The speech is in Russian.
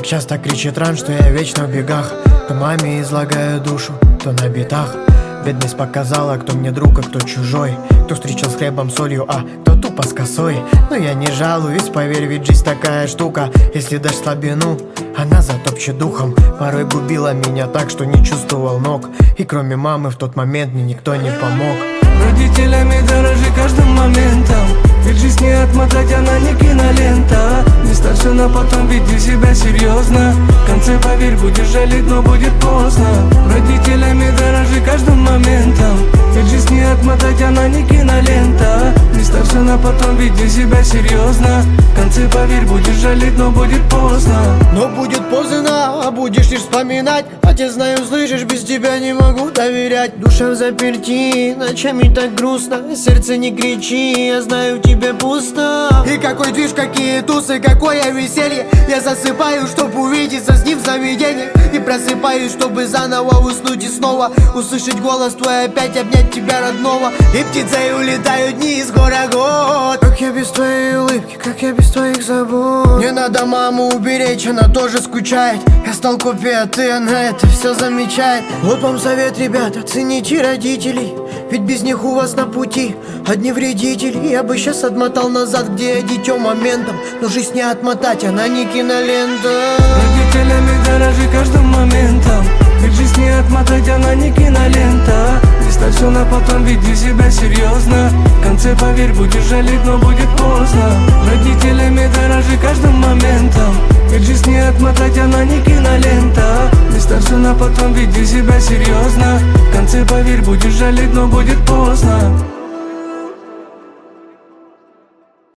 Так часто кричит ран, что я вечно в бегах. То маме излагаю душу, то на битах. Бедность показала, кто мне друг, а кто чужой. Кто встречал с хлебом, солью, а кто тупо с косой. Но я не жалуюсь, поверь, ведь жизнь такая штука. Если дашь слабину, она затопчет духом. Порой губила меня так, что не чувствовал ног. И кроме мамы в тот момент мне никто не помог. Родителями дорожи каждым моментом, ведь жизнь не отмотать, она не кинолента. Не ставь все на потом, веди себя серьезно. В конце, поверь, будешь жалеть, но будет поздно. Родителями дорожи каждым моментом, ведь жизнь не отмотать, она не кинолента. Не ставь все на потом, веди себя серьезно. В конце, поверь, будешь жалеть, но будет поздно. Но будет поздно, а будешь лишь вспоминать. Отец, знаю, слышишь, без тебя не могу доверять. Душа в заперти, ночами так грустно. Сердце, не кричи, я знаю, в тебе пусто. И какой движ, какие тусы, какое веселье. Я засыпаю, чтобы увидеться с ним в заведении. И просыпаюсь, чтобы заново уснуть и снова услышать голос твой, опять обнять тебя родного. И птицей улетают дни из года год. Как я без твоей улыбки, как я без твоих забот. Не надо маму уберечь, она тоже скучает. Я стал копией, а ты, она это все замечает. Вот вам совет, ребята, цените родителей, ведь без них у вас на пути одни вредители. Я бы сейчас отмотал назад, где я дитё моментом. Но жизнь не отмотать, она не кинолента. Родителями дорожи каждым моментом, ведь жизнь не отмотать, она не кинолента. Не ставь все на потом, веди себя серьезно. В конце, поверь, будешь жалеть, но будет поздно. Родителями дорожи каждым моментом, ведь жизнь не отмотать, она не кинолента. Не ставь все на потом, веди себя серьезно. В конце, поверь, будешь жалеть, но будет поздно.